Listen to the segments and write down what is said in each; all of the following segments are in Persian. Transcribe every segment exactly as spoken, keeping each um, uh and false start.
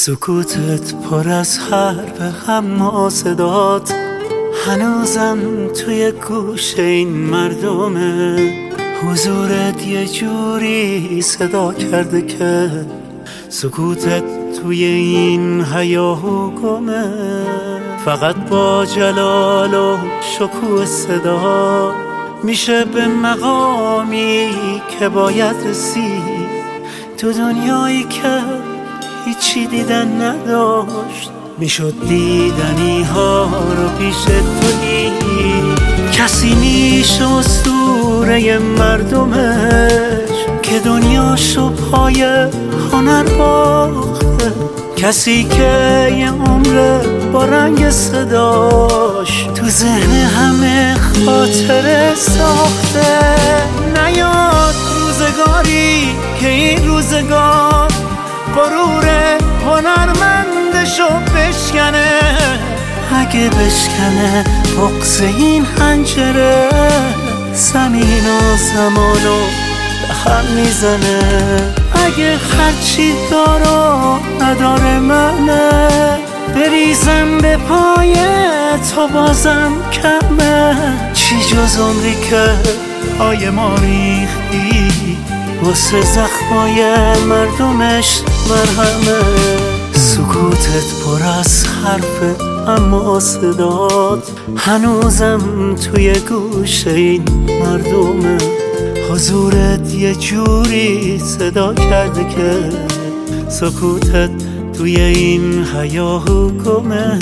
سکوتت پر از حرف اما صدات هنوزم توی گوش این مردمه. حضورت یه جوری صدا کرده که سکوتت توی این هیاهو گمه. فقط با جلال و شکوه صدا میشه به مقامی که باید رسید تو دنیایی که هیچی دیدن نداشت. میشد دیدنی ها رو پیش تویی. کسی میشه اسطوره مردمش که دنیاشو پای هنر باخته. کسی که یه عمر با رنگ صداش تو ذهن همه خاطره ساخته. نیاد روزگاری که این روزگار غرور هنرمندشو بشکنه. اگه بشکنه بغض این حنجره زمین و زمانو به هم میزنه. اگه هرچی دارو نداره منه بریزم به پای تو بازم کمه. چی جز عمری که پای ما ریختی واسه زخمای مردمش مرهمه. سکوتت پر از حرف اما صدات هنوزم توی گوش این مردمه. حضورت یه جوری صدا کرده که سکوتت توی این هیاهو گمه.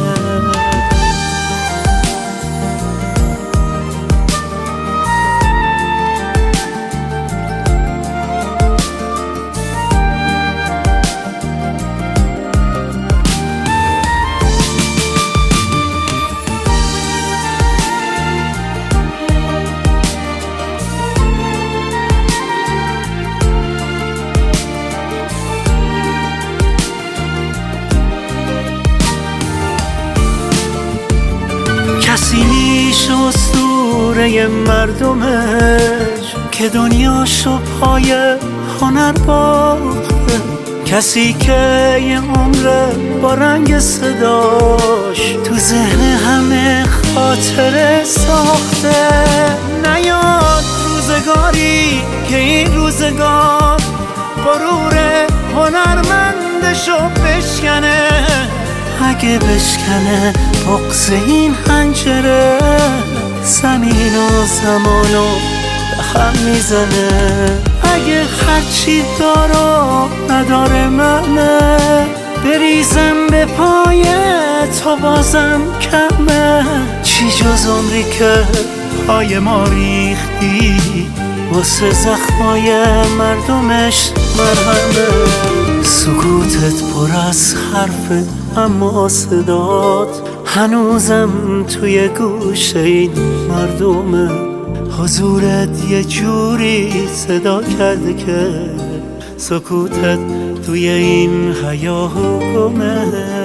کسی میشه اسطوره مردمش که دنیاشو پای هنر باخته. کسی که یه عمر با رنگ صداش تو ذهن همه خاطره ساخته. نیاد روزگاری که این روزگار غرور هنرمندشو بشکنه. اگه بشکنه بغض این حنجره زمین و زمانو به هم میزنه. اگه هرچی دارو نداره منه بریزم به پای تو بازم کمه. چی جز عمری که پای ما ریختی واسه زخمای مردمش مرهمه. سکوتت پر از حرف اما صدات هنوزم توی گوش این مردمه. حضورت یه جوری صدا کرده که سکوتت توی این هیاهو گمه.